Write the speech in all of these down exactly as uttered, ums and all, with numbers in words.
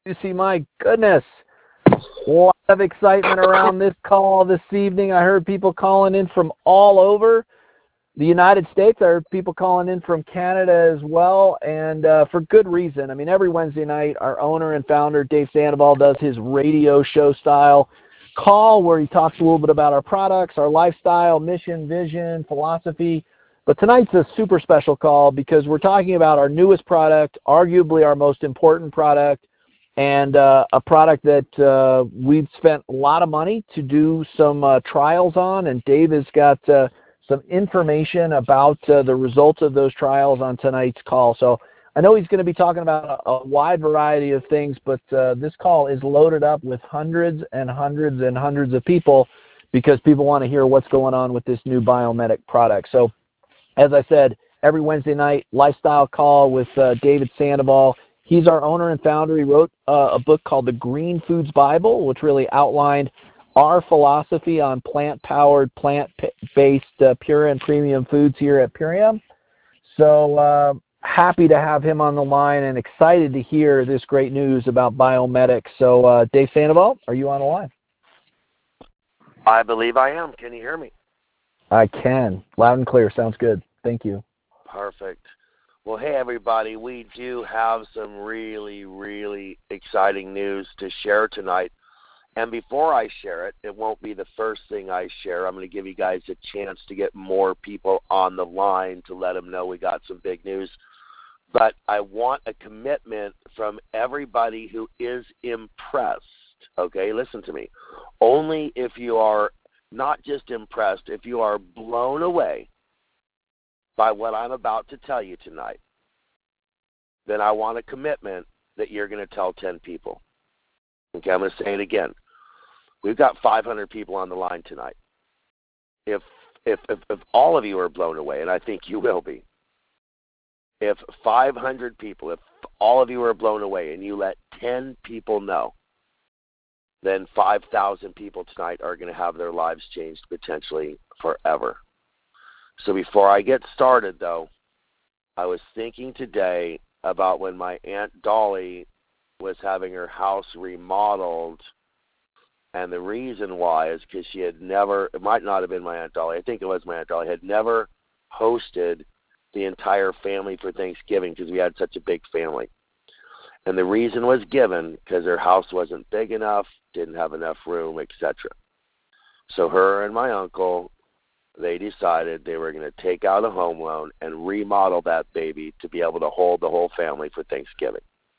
Lucy, my goodness. A lot of excitement around this call this evening. I heard people calling in from all over the United States. I heard people calling in from Canada as well, and uh, for good reason. I mean, every Wednesday night, our owner and founder, Dave Sandoval, does his radio show style call where he talks a little bit about our products, our lifestyle, mission, vision, philosophy. But tonight's a super special call because we're talking about our newest product, arguably our most important product, and uh, a product that uh, we've spent a lot of money to do some uh, trials on, and Dave has got uh, some information about uh, the results of those trials on tonight's call. So I know he's going to be talking about a, a wide variety of things, but uh, this call is loaded up with hundreds and hundreds and hundreds of people because people want to hear what's going on with this new Biomedic product. So as I said, every Wednesday night, lifestyle call with uh, David Sandoval. He's our owner and founder. He wrote uh, a book called The Green Foods Bible, which really outlined our philosophy on plant-powered, plant-based, uh, pure and premium foods here at Purium. So uh, happy to have him on the line and excited to hear this great news about Biomedic. So uh, Dave Sandoval, are you on the line? I believe I am. Can you hear me? I can. Loud and clear. Sounds good. Thank you. Perfect. Well, hey, everybody. We do have some really, really exciting news to share tonight. And before I share it, it won't be the first thing I share. I'm going to give you guys a chance to get more people on the line to let them know we got some big news. But I want a commitment from everybody who is impressed. Okay, listen to me. Only if you are not just impressed, if you are blown away by what I'm about to tell you tonight, then I want a commitment that you're going to tell ten people. Okay, I'm going to say it again. We've got five hundred people on the line tonight. If, if, if, if all of you are blown away, and I think you will be, if five hundred people, if all of you are blown away and you let ten people know, then five thousand people tonight are going to have their lives changed potentially forever. So before I get started, though, I was thinking today about when my Aunt Dolly was having her house remodeled, and the reason why is because she had never, it might not have been my Aunt Dolly, I think it was my Aunt Dolly, had never hosted the entire family for Thanksgiving because we had such a big family. And the reason was given because her house wasn't big enough, didn't have enough room, et cetera. So her and my uncle, they decided they were going to take out a home loan and remodel that baby to be able to hold the whole family for Thanksgiving.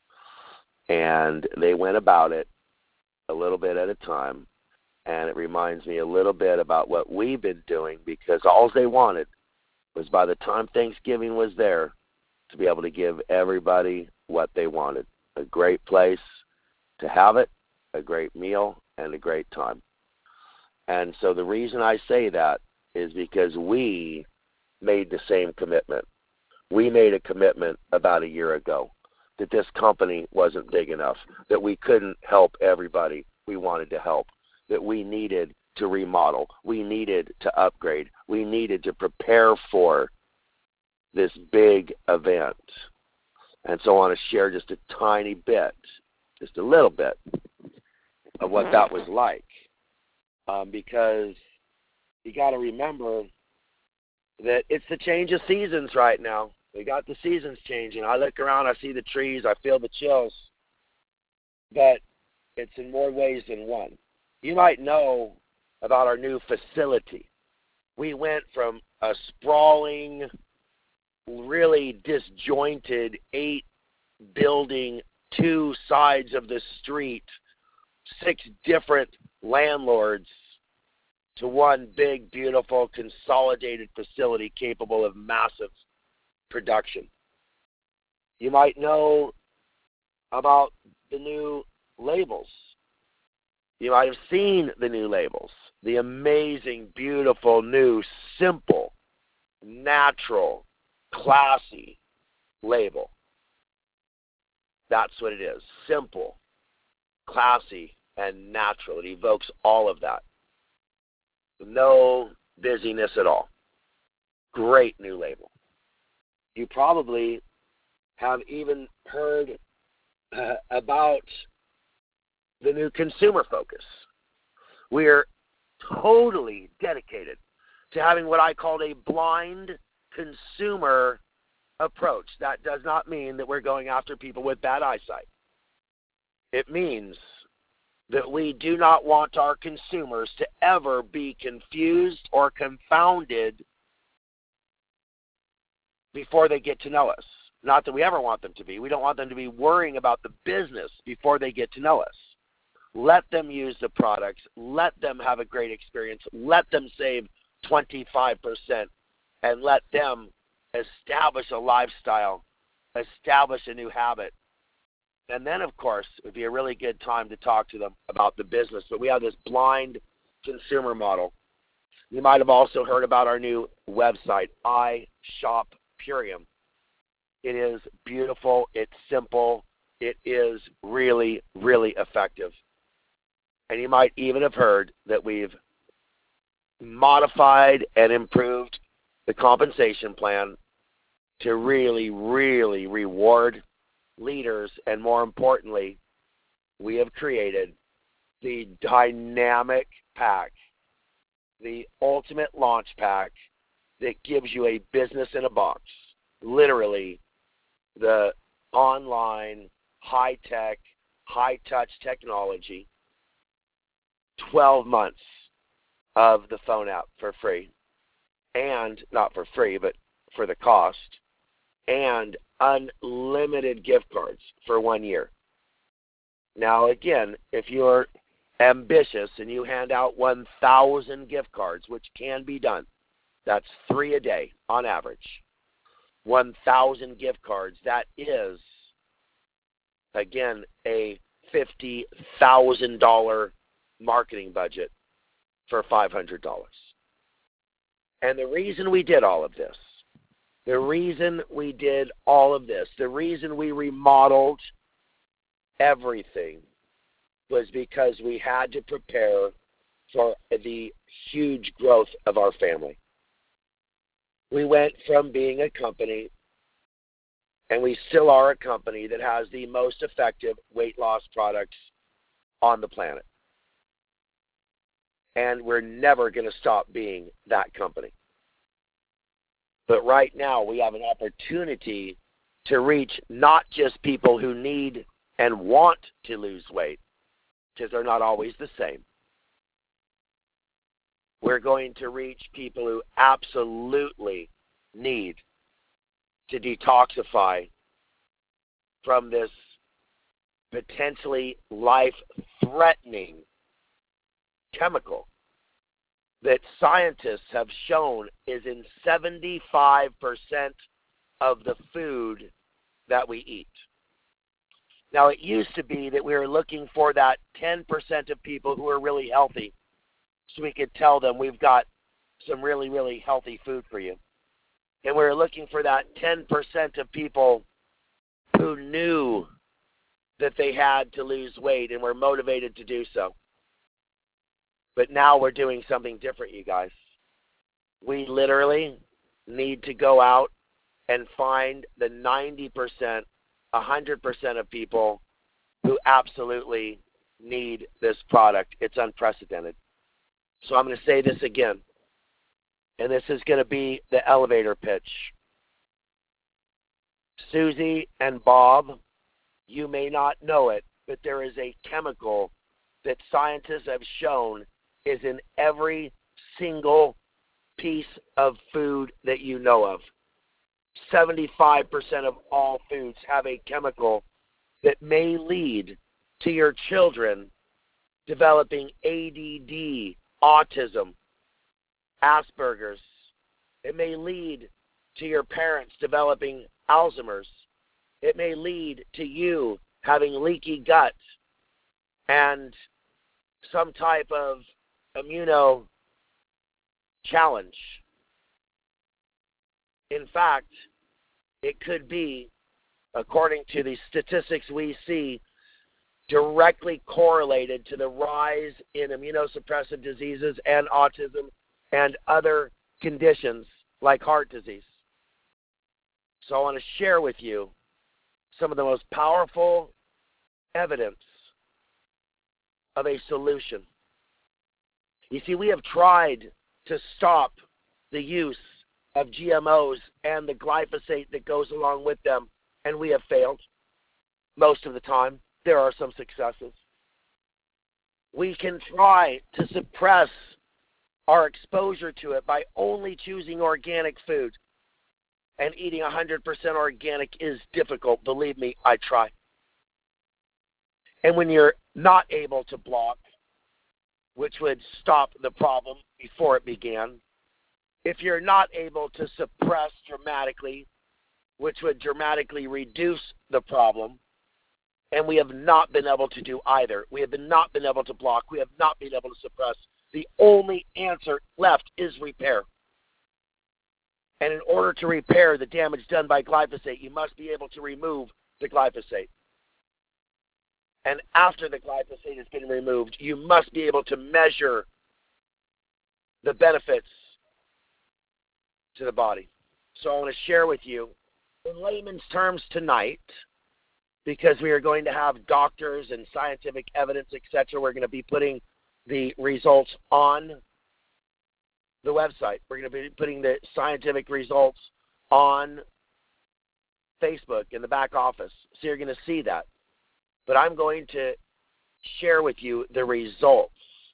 And they went about it a little bit at a time, and it reminds me a little bit about what we've been doing because all they wanted was by the time Thanksgiving was there to be able to give everybody what they wanted, a great place to have it, a great meal, and a great time. And so the reason I say that is because we made the same commitment. We made a commitment about a year ago that this company wasn't big enough, that we couldn't help everybody we wanted to help, that we needed to remodel, we needed to upgrade, we needed to prepare for this big event. And so I want to share just a tiny bit, just a little bit, of what that was like. Um, because you got to remember that it's the change of seasons right now. We got the seasons changing. I look around, I see the trees, I feel the chills. But it's in more ways than one. You might know about our new facility. We went from a sprawling, really disjointed eight-building, two sides of the street, six different landlords, to one big, beautiful, consolidated facility capable of massive production. You might know about the new labels. You might have seen the new labels. The amazing, beautiful, new, simple, natural, classy label. That's what it is. Simple, classy, and natural. It evokes all of that. No busyness at all. Great new label. You probably have even heard uh, about the new consumer focus. We are totally dedicated to having what I call a blind consumer approach. That does not mean that we're going after people with bad eyesight. It means that we do not want our consumers to ever be confused or confounded before they get to know us. Not that we ever want them to be. We don't want them to be worrying about the business before they get to know us. Let them use the products. Let them have a great experience. Let them save twenty-five percent and let them establish a lifestyle, establish a new habit. And then, of course, it would be a really good time to talk to them about the business. But we have this blind consumer model. You might have also heard about our new website, iShopPurium. It is beautiful. It's simple. It is really, really effective. And you might even have heard that we've modified and improved the compensation plan to really, really reward leaders. And more importantly, we have created the dynamic pack, the ultimate launch pack that gives you a business in a box. Literally, the online, high-tech, high-touch technology, twelve months of the phone app for free, and not for free, but for the cost, and unlimited gift cards for one year. Now, again, if you're ambitious and you hand out one thousand gift cards, which can be done, that's three a day on average, one thousand gift cards, that is, again, a fifty thousand dollars marketing budget for five hundred dollars. And the reason we did all of this, the reason we did all of this, the reason we remodeled everything was because we had to prepare for the huge growth of our family. We went from being a company, and we still are a company that has the most effective weight loss products on the planet. And we're never going to stop being that company. But right now, we have an opportunity to reach not just people who need and want to lose weight, because they're not always the same. We're going to reach people who absolutely need to detoxify from this potentially life-threatening chemical that scientists have shown is in seventy-five percent of the food that we eat. Now, it used to be that we were looking for that ten percent of people who are really healthy so we could tell them we've got some really, really healthy food for you. And we were looking for that ten percent of people who knew that they had to lose weight and were motivated to do so. But now we're doing something different, you guys. We literally need to go out and find the ninety percent, one hundred percent of people who absolutely need this product. It's unprecedented. So I'm going to say this again, and this is going to be the elevator pitch. Susie and Bob, you may not know it, but there is a chemical that scientists have shown is in every single piece of food that you know of. seventy-five percent of all foods have a chemical that may lead to your children developing A D D, autism, Asperger's. It may lead to your parents developing Alzheimer's. It may lead to you having leaky gut and some type of immuno challenge. In fact, it could be, according to the statistics we see, directly correlated to the rise in immunosuppressive diseases and autism and other conditions like heart disease. So I want to share with you some of the most powerful evidence of a solution. You see, we have tried to stop the use of G M Os and the glyphosate that goes along with them, and we have failed most of the time. There are some successes. We can try to suppress our exposure to it by only choosing organic food. And eating one hundred percent organic is difficult. Believe me, I try. And when you're not able to block, which would stop the problem before it began, if you're not able to suppress dramatically, which would dramatically reduce the problem, and we have not been able to do either. We have been not been able to block. We have not been able to suppress. The only answer left is repair. And in order to repair the damage done by glyphosate, you must be able to remove the glyphosate. And after the glyphosate has been removed, you must be able to measure the benefits to the body. So I want to share with you, in layman's terms tonight, because we are going to have doctors and scientific evidence, et cetera, we're going to be putting the results on the website. We're going to be putting the scientific results on Facebook in the back office. So you're going to see that. But I'm going to share with you the results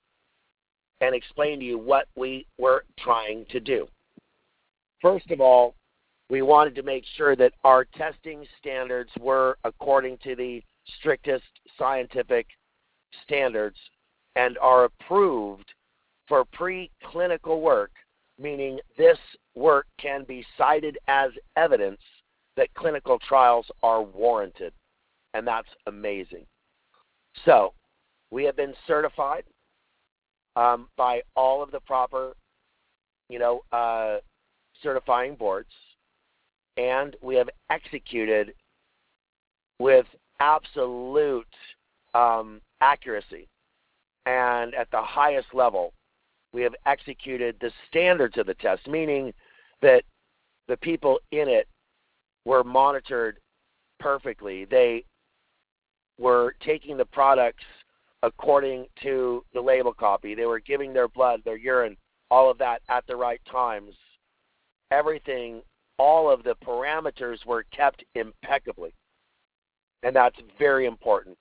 and explain to you what we were trying to do. First of all, we wanted to make sure that our testing standards were according to the strictest scientific standards and are approved for preclinical work, meaning this work can be cited as evidence that clinical trials are warranted. And that's amazing. So we have been certified um, by all of the proper, you know, uh, certifying boards, and we have executed with absolute um, accuracy. And at the highest level, we have executed the standards of the test, meaning that the people in it were monitored perfectly. They were taking the products according to the label copy. They were giving their blood, their urine, all of that at the right times. Everything, all of the parameters were kept impeccably. And that's very important.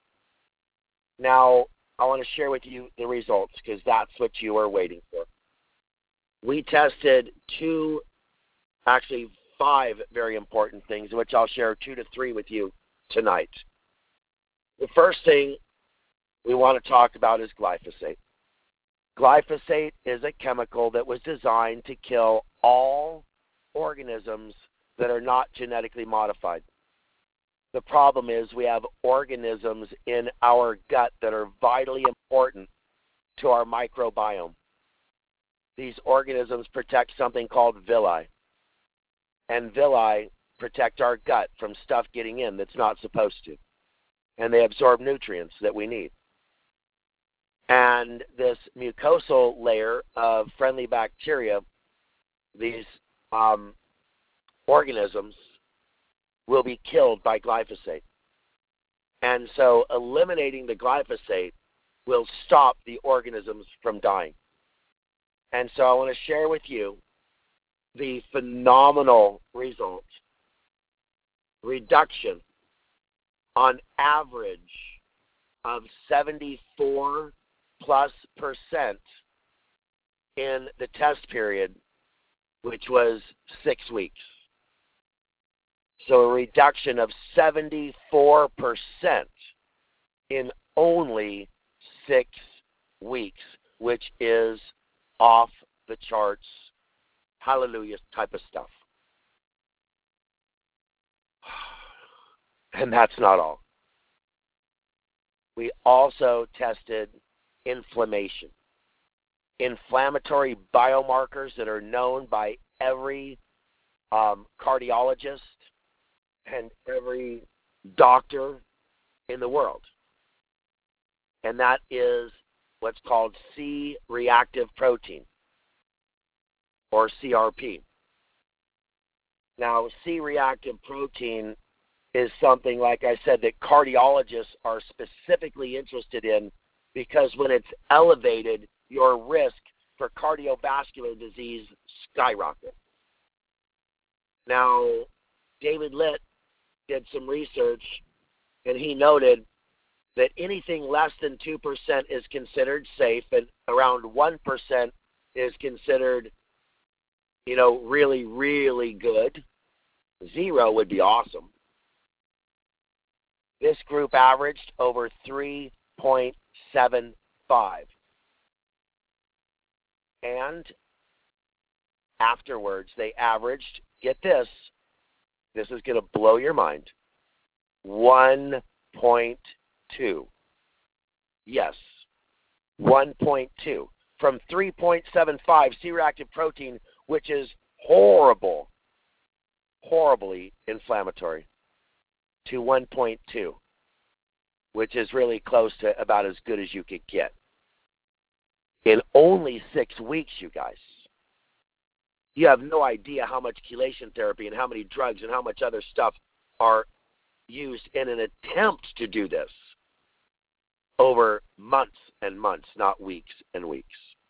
Now, I want to share with you the results because that's what you are waiting for. We tested two, actually five very important things, which I'll share two to three with you tonight. The first thing we want to talk about is glyphosate. Glyphosate is a chemical that was designed to kill all organisms that are not genetically modified. The problem is we have organisms in our gut that are vitally important to our microbiome. These organisms protect something called villi. And villi protect our gut from stuff getting in that's not supposed to. And they absorb nutrients that we need. And this mucosal layer of friendly bacteria, these um, organisms, will be killed by glyphosate. And so eliminating the glyphosate will stop the organisms from dying. And so I want to share with you the phenomenal result. Reduction on average of seventy-four plus percent in the test period, which was six weeks. So a reduction of seventy-four percent in only six weeks, which is off the charts, hallelujah type of stuff. And that's not all. We also tested inflammation. Inflammatory biomarkers that are known by every um, cardiologist and every doctor in the world. And that is what's called C-reactive protein, or C R P. Now, C-reactive protein is something, like I said, that cardiologists are specifically interested in because when it's elevated, your risk for cardiovascular disease skyrockets. Now, David Litt did some research, and he noted that anything less than two percent is considered safe, and around one percent is considered, you know, really, really good. Zero would be awesome. This group averaged over three point seven five. And afterwards, they averaged, get this, this is going to blow your mind, one point two. Yes, one point two. From three point seven five C-reactive protein, which is horrible, horribly inflammatory, to one point two, which is really close to about as good as you could get. In only six weeks, you guys. You have no idea how much chelation therapy and how many drugs and how much other stuff are used in an attempt to do this over months and months, not weeks and weeks.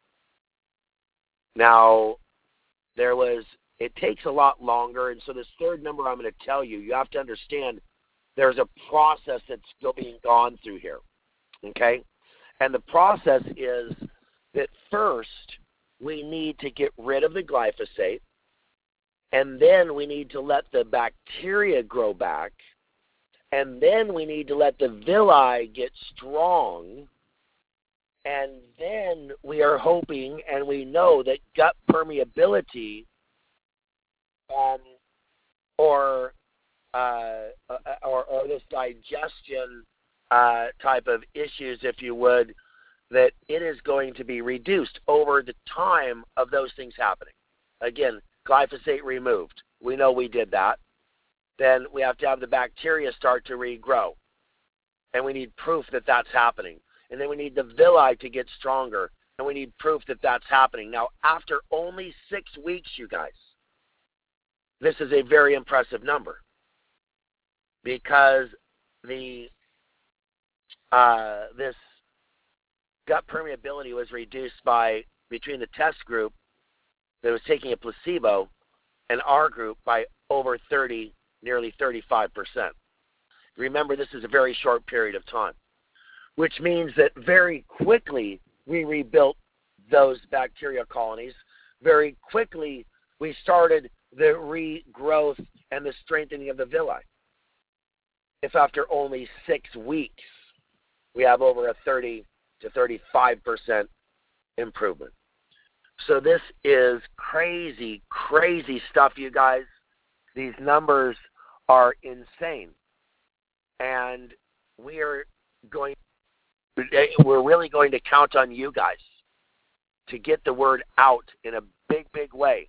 Now, there was, it takes a lot longer, and so this third number I'm going to tell you, you have to understand there's a process that's still being gone through here, okay? And the process is that first, we need to get rid of the glyphosate, and then we need to let the bacteria grow back, and then we need to let the villi get strong, and then we are hoping and we know that gut permeability um, or, uh, or or this digestion uh, type of issues, if you would, that it is going to be reduced over the time of those things happening. Again, glyphosate removed. We know we did that. Then we have to have the bacteria start to regrow. And we need proof that that's happening. And then we need the villi to get stronger. And we need proof that that's happening. Now, after only six weeks, you guys, this is a very impressive number. Because the uh, this gut permeability was reduced by, between the test group that was taking a placebo and our group, by over thirty, nearly thirty-five percent. Remember, this is a very short period of time, which means that very quickly we rebuilt those bacteria colonies. Very quickly we started the regrowth and the strengthening of the villi. If after only six weeks we have over a thirty to thirty-five percent improvement. So this is crazy, crazy stuff, you guys. These numbers are insane. And we are going, we're really going to count on you guys to get the word out in a big, big way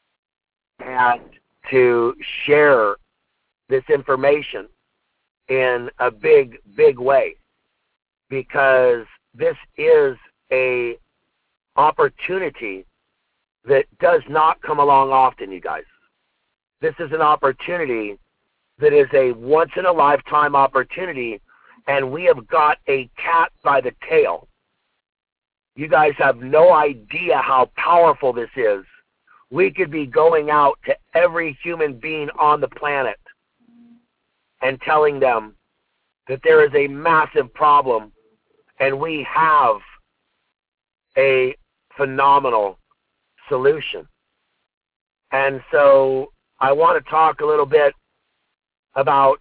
and to share this information in a big, big way, because this is a opportunity that does not come along often, you guys. This is an opportunity that is a once-in-a-lifetime opportunity, and we have got a cat by the tail. You guys have no idea how powerful this is. We could be going out to every human being on the planet and telling them that there is a massive problem, and we have a phenomenal solution. And so I want to talk a little bit about,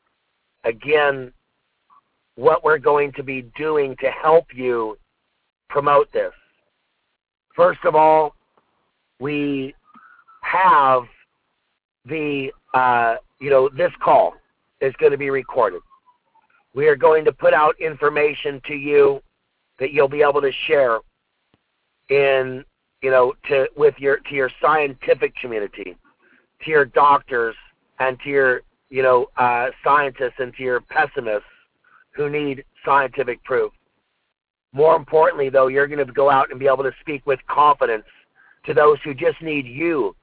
again, what we're going to be doing to help you promote this. First of all, we have the, uh, you know, this call is going to be recorded. We are going to put out information to you that you'll be able to share in, you know, to with your to your scientific community, to your doctors, and to your, you know, uh, scientists, and to your pessimists who need scientific proof. More importantly, though, you're going to go out and be able to speak with confidence to those who just need you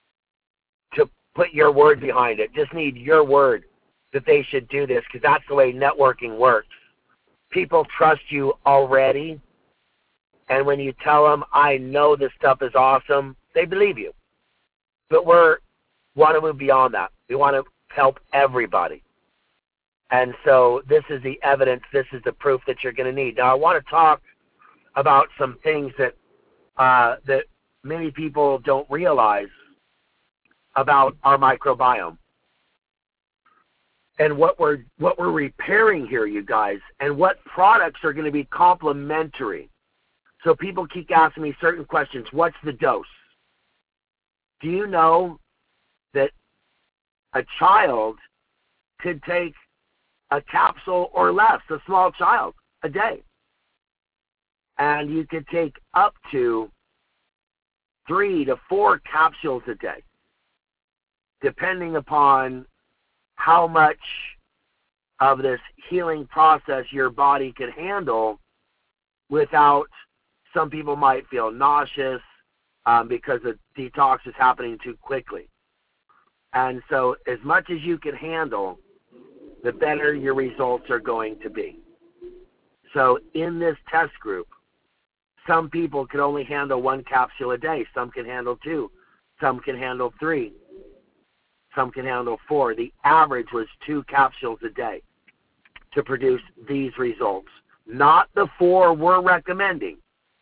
to put your word behind it, just need your word that they should do this, because that's the way networking works. people trust you already. And when you tell them, I know this stuff is awesome, they believe you. But we're want to move beyond that. We want to help everybody. And so this is the evidence, this is the proof that you're going to need. Now, I want to talk about some things that uh, that many people don't realize about our microbiome. And what we're what we're repairing here, you guys, and what products are going to be complementary. So people keep asking me certain questions. What's the dose? Do you know that a child could take a capsule or less, a small child, a day? And you could take up to three to four capsules a day, depending upon how much of this healing process your body could handle without, some people might feel nauseous um, because the detox is happening too quickly. And so as much as you can handle, the better your results are going to be. So in this test group, some people can only handle one capsule a day. Some can handle two. Some can handle three. Some can handle four. The average was two capsules a day to produce these results. Not the four we're recommending.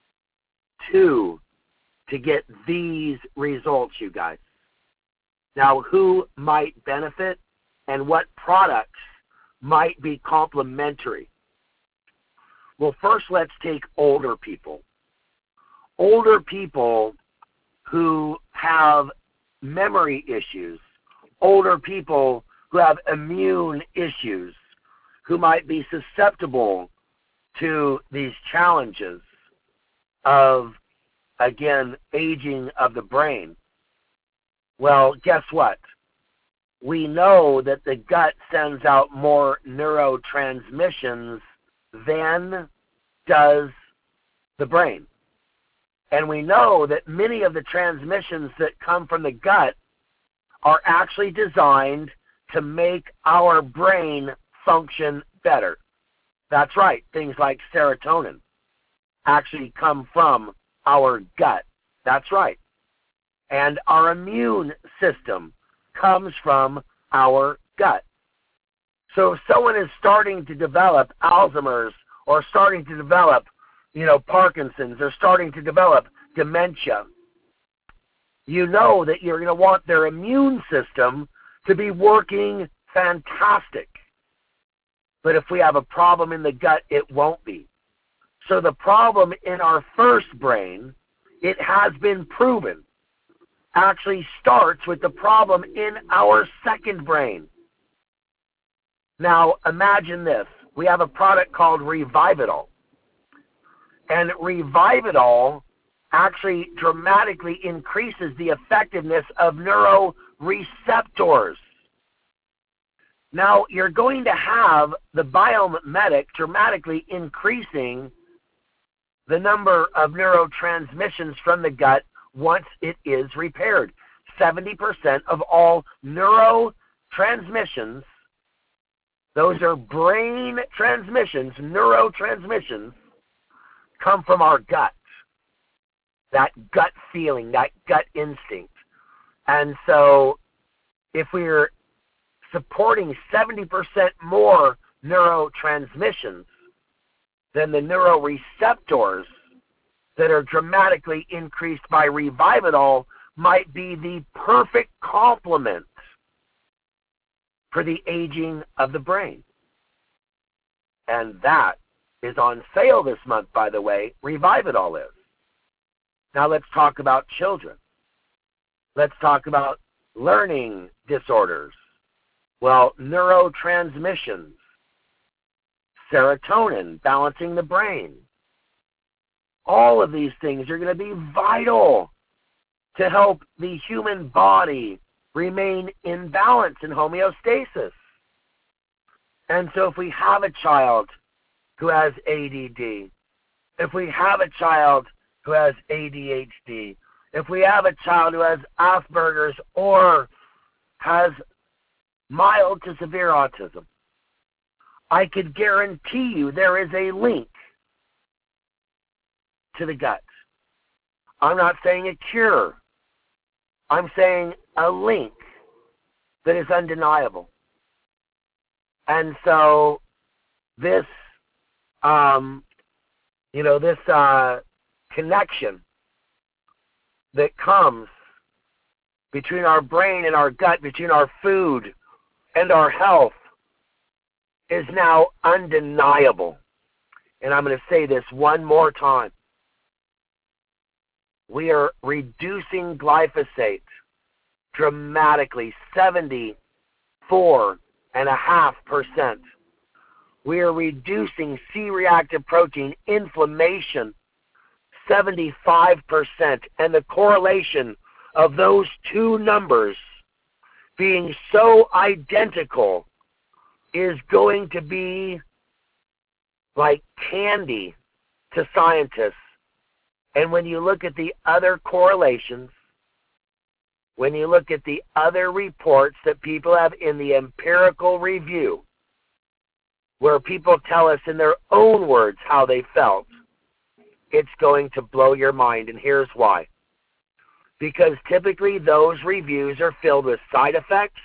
Two to get these results, you guys. Now, who might benefit and what products might be complementary? Well, first let's take older people. Older people who have memory issues, older people who have immune issues, who might be susceptible to these challenges of, again, aging of the brain. Well, guess what? We know that the gut sends out more neurotransmissions than does the brain. And we know that many of the transmissions that come from the gut are actually designed to make our brain function better. That's right. Things like serotonin actually come from our gut. That's right. And our immune system comes from our gut. So if someone is starting to develop Alzheimer's or starting to develop, you know, Parkinson's or starting to develop dementia, you know that you're going to want their immune system to be working fantastic. But if we have a problem in the gut, it won't be. So the problem in our first brain, it has been proven, actually starts with the problem in our second brain. Now, imagine this. We have a product called Revividol. And Revividol actually dramatically increases the effectiveness of neuroreceptors. Now, you're going to have the Biomedic dramatically increasing the number of neurotransmissions from the gut once it is repaired. seventy percent of all neurotransmissions, those are brain transmissions, neurotransmissions, come from our gut. That gut feeling, that gut instinct. And so if we're supporting seventy percent more neurotransmissions than the neuroreceptors that are dramatically increased by Revividol, might be the perfect complement for the aging of the brain. And that is on sale this month, by the way. Revividol is. Now let's talk about children. Let's talk about learning disorders. Well, neurotransmissions, serotonin, balancing the brain. All of these things are going to be vital to help the human body remain in balance and homeostasis. And so if we have a child who has A D D, if we have a child who has A D H D, if we have a child who has Asperger's or has mild to severe autism, I could guarantee you there is a link to the gut. I'm not saying a cure. I'm saying a link that is undeniable. And so this, um, you know, this uh, connection that comes between our brain and our gut, between our food and our health, is now undeniable. And I'm going to say this one more time. We are reducing glyphosate dramatically, seventy-four point five percent. We are reducing C-reactive protein inflammation seventy-five percent. And the correlation of those two numbers being so identical is going to be like candy to scientists. And when you look at the other correlations, when you look at the other reports that people have in the empirical review, where people tell us in their own words how they felt, it's going to blow your mind. And here's why. Because typically those reviews are filled with side effects,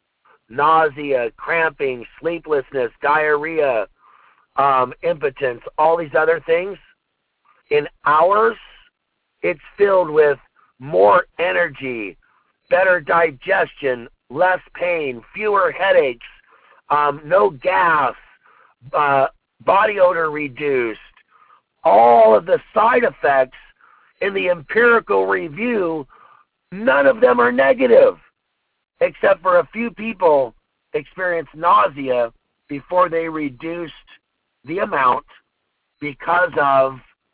nausea, cramping, sleeplessness, diarrhea, um, impotence, all these other things. In ours, it's filled with more energy, better digestion, less pain, fewer headaches, um, no gas, uh, body odor reduced. All of the side effects in the empirical review, none of them are negative, except for a few people experienced nausea before they reduced the amount because of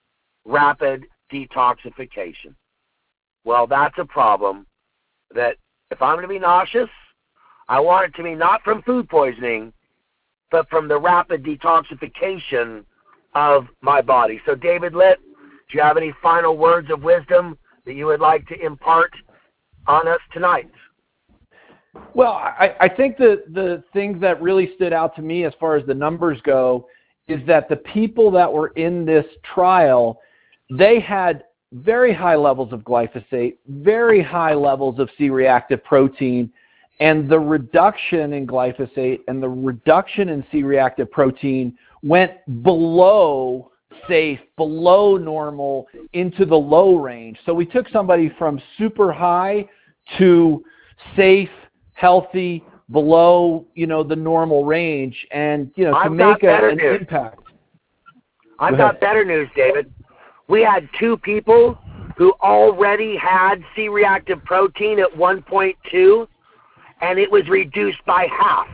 rapid detoxification. Well, that's a problem that if I'm going to be nauseous, I want it to be not from food poisoning, but from the rapid detoxification of my body. So, David Litt, do you have any final words of wisdom that you would like to impart on us tonight? Well, I, I think the, the things that really stood out to me as far as the numbers go is that the people that were in this trial, they had very high levels of glyphosate, very high levels of C-reactive protein, and the reduction in glyphosate and the reduction in C-reactive protein went below safe, below normal, into the low range. So we took somebody from super high to safe, healthy, below, you know, the normal range, and, you know, to I've make a, an news. impact. I've got better news, David. We had two people who already had C-reactive protein at one point two, and it was reduced by half.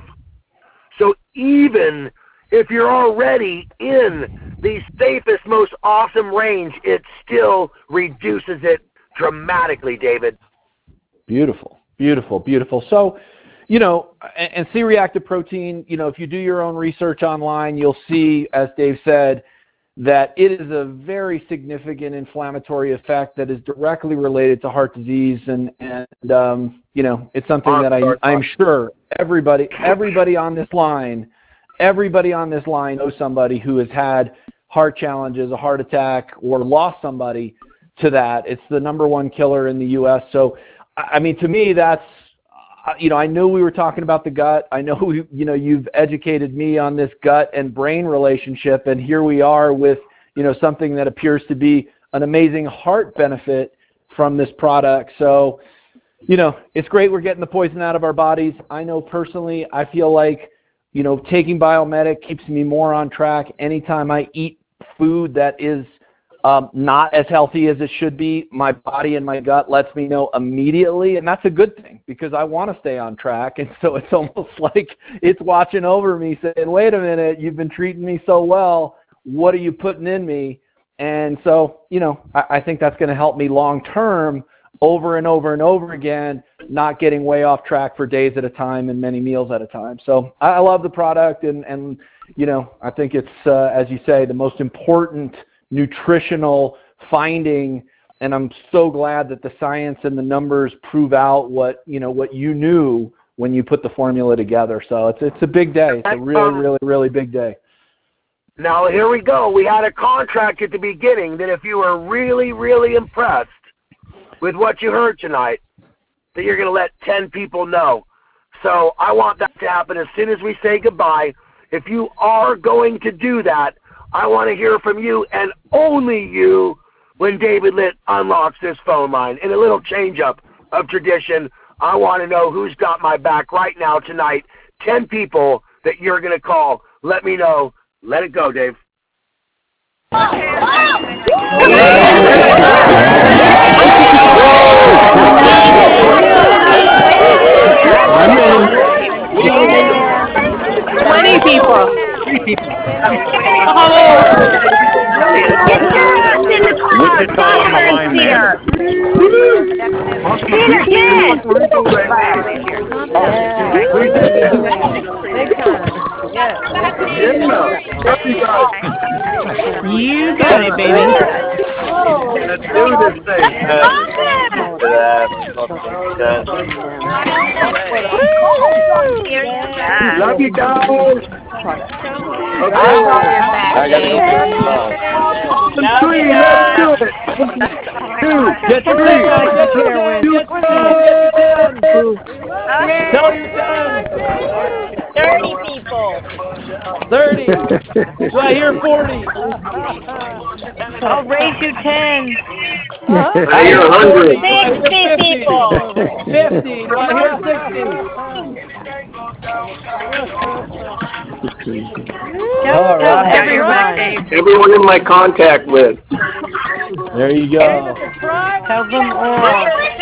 So even if you're already in the safest, most awesome range, it still reduces it dramatically, David. Beautiful, beautiful, beautiful. So, you know, and, and C-reactive protein, you know, if you do your own research online, you'll see, as Dave said, that it is a very significant inflammatory effect that is directly related to heart disease, and, and um, you know, it's something that I, I'm sure everybody, everybody on this line, everybody on this line knows somebody who has had heart challenges, a heart attack, or lost somebody to that. It's the number one killer in the U S. So, I mean, to me, that's, you know, I knew we were talking about the gut. I know, you know, you've educated me on this gut and brain relationship, and here we are with, you know, something that appears to be an amazing heart benefit from this product. So, you know, it's great we're getting the poison out of our bodies. I know personally, I feel like, you know, taking Biomedic keeps me more on track. Anytime I eat food that is Um, not as healthy as it should be, my body and my gut lets me know immediately, and that's a good thing because I want to stay on track. And so it's almost like it's watching over me saying, wait a minute, you've been treating me so well, what are you putting in me? And so, you know, I, I think that's going to help me long term, over and over and over again, not getting way off track for days at a time and many meals at a time. So I, I love the product, and, and, you know, I think it's, uh, as you say, the most important nutritional finding, and I'm so glad that the science and the numbers prove out what, you know, what you knew when you put the formula together. So it's it's a big day. It's a really, really, really big day. Now, here we go. We had a contract at the beginning that if you were really, really impressed with what you heard tonight, that you're going to let ten people know. So I want that to happen as soon as we say goodbye. If you are going to do that, I want to hear from you and only you when David Litt unlocks this phone line. In a little change-up of tradition, I want to know who's got my back right now tonight. ten people that you're going to call. Let me know. Let it go, Dave. Twenty people. Wichita on the line, man. Peter, yes. Big time. Yes. You got it, baby. Let's do this thing. Love you guys. Okay. I gotta go pick some balls. Three, let's do it. Two, Get three, three. Get there, Win. Get there. Tell your ten. Thirty people. Thirty. Do I hear forty? I'll raise you ten. I hear one hundred. Sixty people. Fifty. Do I hear sixty? All right. Everyone. Everyone in my contact list. There you go. Tell them all.